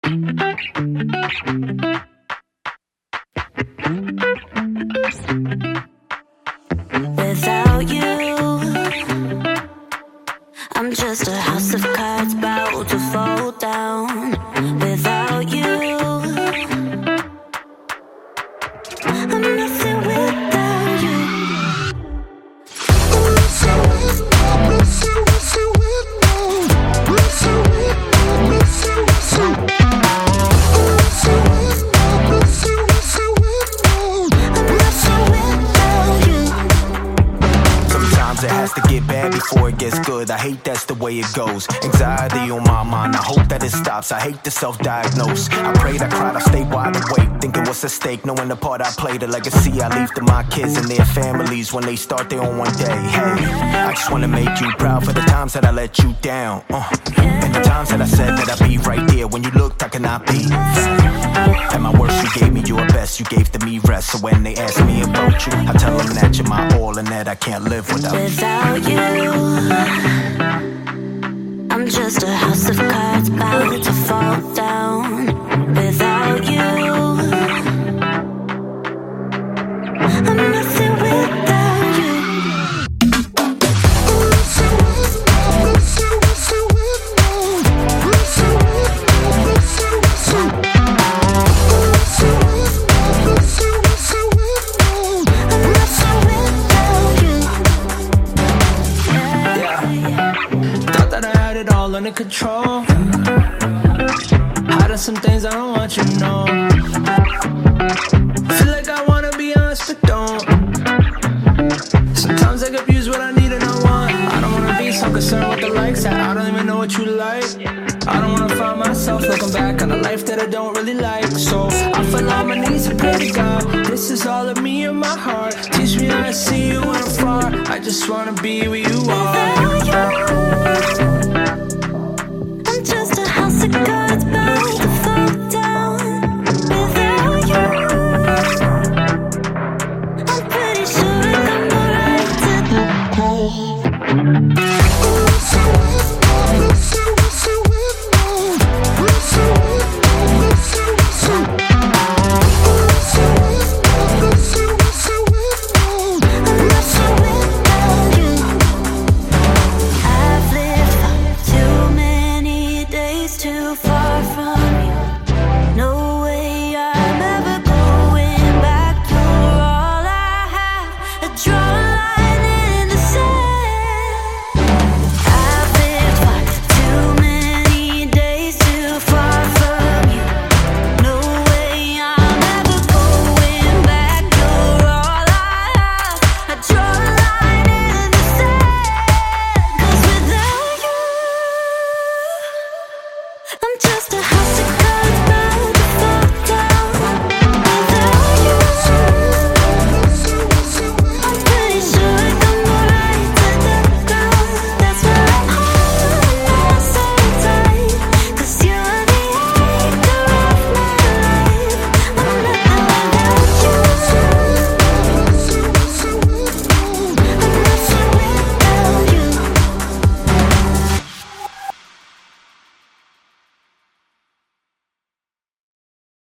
Without you, I'm just a house of cards about to fall down. Without you, I'm nothing without you. It has to get bad before it gets good. I hate that's the way it goes. Anxiety on my mind, I hope that it stops. I hate to self-diagnose. I prayed, I cried, I stayed wide awake, thinking what's at stake, knowing the part I play, the legacy I leave to my kids and their families when they start their own one day. Hey, I just wanna make you proud for the times that I let you down, and the times that I said that I'd be right there when you looked I could not be. At my worst, you gave me your best, you gave to me rest. So when they ask me about you, I tell them that you're my all and that I can't live without you. Without you, I'm just a house of cards bound to fall down. Without you, I'm nothing without you. Under control, hiding some things I don't want you to know. Feel like I wanna be honest, but don't. Sometimes I confuse what I need and I want. I don't wanna be so concerned with the likes that I don't even know what you like. I don't wanna find myself looking back on a life that I don't really like. So I fell on my knees and pray to God. This is all of me and my heart. Teach me how to see you when I'm far. I just wanna be where you are. Without you,